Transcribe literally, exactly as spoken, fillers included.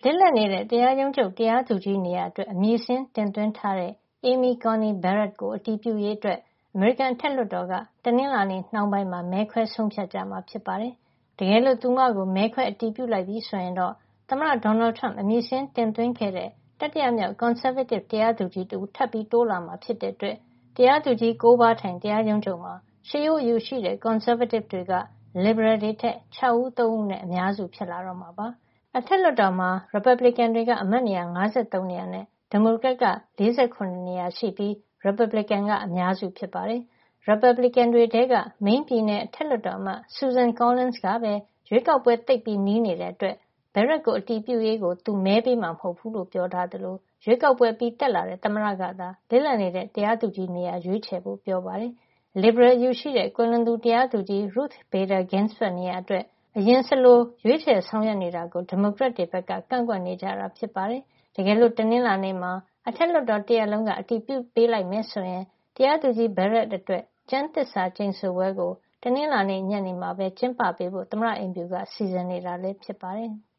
လစ်လပ်နေတဲ့တရားရုံးချုပ်တရားသူကြီးနေရာအတွက်အမည်စာရင်းတင်သွင်းထားတဲ့ Amy Coney Barrett ကိုအတည်ပြုရေးအတွက်အမေရိကန်အထက်လွှတ်တော်ကတနင်္လာနေ့နှောင်းပိုင်းမှာမဲခွဲဆုံးဖြတ်ကြမှာဖြစ်ပါတယ်။တကယ်လို့သူမကိုမဲခွဲအတည်ပြုလိုက်ပြီဆိုရင်တော့သမ္မတဒေါ်နယ်ထရမ့်အမည်စာရင်းတင်သွင်းခဲ့တဲ့တတိယမြောက်ကွန်ဆာဗေးတစ်တရားသူကြီးတဦးထပ်ပြီးတိုးလာမှာဖြစ်တဲ့အတွက်တရားသူကြီး၉ပါးထိုင်တရားရုံးချုပ်မှာရှေးရိုးအယူရှိတဲ့ကွန်ဆာဗေးတစ်တွေကလစ်ဘရယ်တွေထက်၆ဦး၃ဦးနဲ့အများစုဖြစ်လာတော့မှာပါ။အထက်လွှတ်တော်မှာရီပတ်ဘလစ်ကန်တွေကအမတ်နေရာ၅၃နေရာနဲ့ဒီမိုကရက်က၄၇နေရာရှိပြီးရီပတ်ဘလစ်ကန်ကအများစုဖြစ်ပါတယ်။ရီပတ်ဘလစ်ကန်တွေထဲကမိန်းပြည်နယ်အထက်လွှတ်တော်အမတ် Susan Collins ကပဲရွေးကောက်ပွဲသိပ်ပြီးနီးနေတဲ့အတွက် Barrett ကိုအတည်ပြုရေးကိုသူမဲပေးမှာမဟုတ်ဘူးလို့ပြောထားသလိုရွေးကောက်ပွဲပြီးတက်လာတဲ့သမ္မတကသာလစ်လပ်နေတဲ့တရားသူကြီးနေရာရွေးချယ်ဖို့ပြောပါတယ်။ လစ်ဘရယ်အယူရှိတဲ့ကွယ်လွန်သူတရားသူကြီး Ruth Bader Ginsburg နေရာအတွက်အရင်စလိုရွေးချယ်ဆောင်ရွက်နေတာကိုဒီမိုကရက်တွေဘက်ကကန့်ကွက်နေကြတာဖြစ်ပါတယ်။တကယ်လို့တနင်္လာနေ့မှာအထက်လွှတ်တော်တရပ်လုံးကအတည်ပြုပေးလိုက်မယ်ဆိုရင်တရားသူကြီး Barrett အတွက်ကျမ်းသစ္စာကျိန်ဆိုပွဲကိုတနင်္လာနေ့ညနေမှာပဲကျင်းပပေးဖို့သမ္မတအိမ်ဖြူကစီစဉ်နေတာလည်းဖြစ်ပါတယ်။